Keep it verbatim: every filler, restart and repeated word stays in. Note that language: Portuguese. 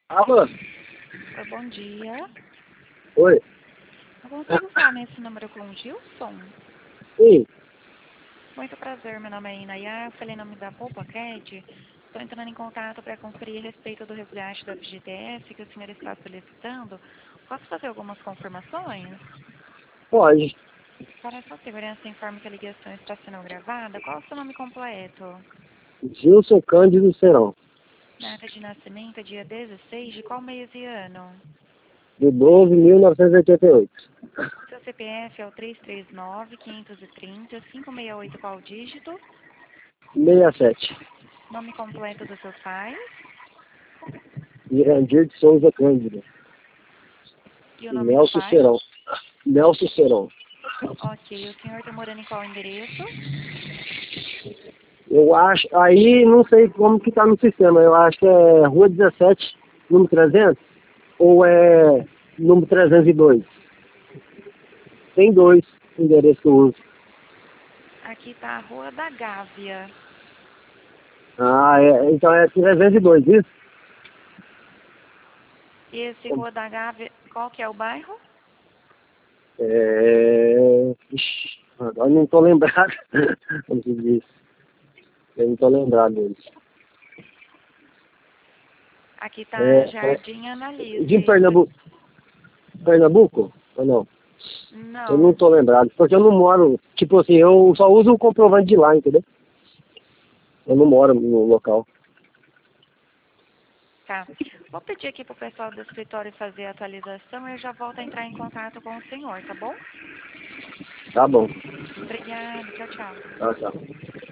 Alô? Oi, bom dia. Oi? Eu consigo falar nesse número com o Gilson? Sim. Muito prazer, meu nome é Inayá, eu falei em nome da PoupaCred. Estou entrando em contato para conferir a respeito do resgate do F G T S que o senhor está solicitando. Posso fazer algumas confirmações? Pode. Para sua segurança, informe que a ligação está sendo gravada. Qual é o seu nome completo? Gilson Cândido Serão. Data de nascimento, dia dezesseis, de qual mês e ano? De doze mil novecentos e oitenta e oito. Seu C P F é o três três nove, quinhentos e trinta, cinco seis oito, qual dígito? sessenta e sete. Nome completo dos seus pais? Irandir de Souza Cândido. E o nome do Nelson pai? Serão. Nelson Serão. Ok, o senhor está morando em qual endereço? Eu acho... Aí não sei como que tá no sistema. Eu acho que é Rua dezessete, número trezentos? Ou é número trezentos e dois? Tem dois endereços que eu uso. Aqui está a Rua da Gávea. Ah, é, então é trezentos e dois, isso? E esse Rua da Gávea, qual que é o bairro? É... Ixi, agora não estou lembrado. Como se diz. Eu não estou lembrado disso. Aqui está É, é, Jardim de Analise. Pernambuco? Pernambuco? Ou não? Eu não Não. estou lembrado. Porque eu não moro... Tipo assim, eu só uso o comprovante de lá, entendeu? Eu não moro no local. Tá. Vou pedir aqui para o pessoal do escritório fazer a atualização e eu já volto a entrar em contato com o senhor, tá bom? Tá bom. Obrigada. Tchau, tchau. Tá, tá.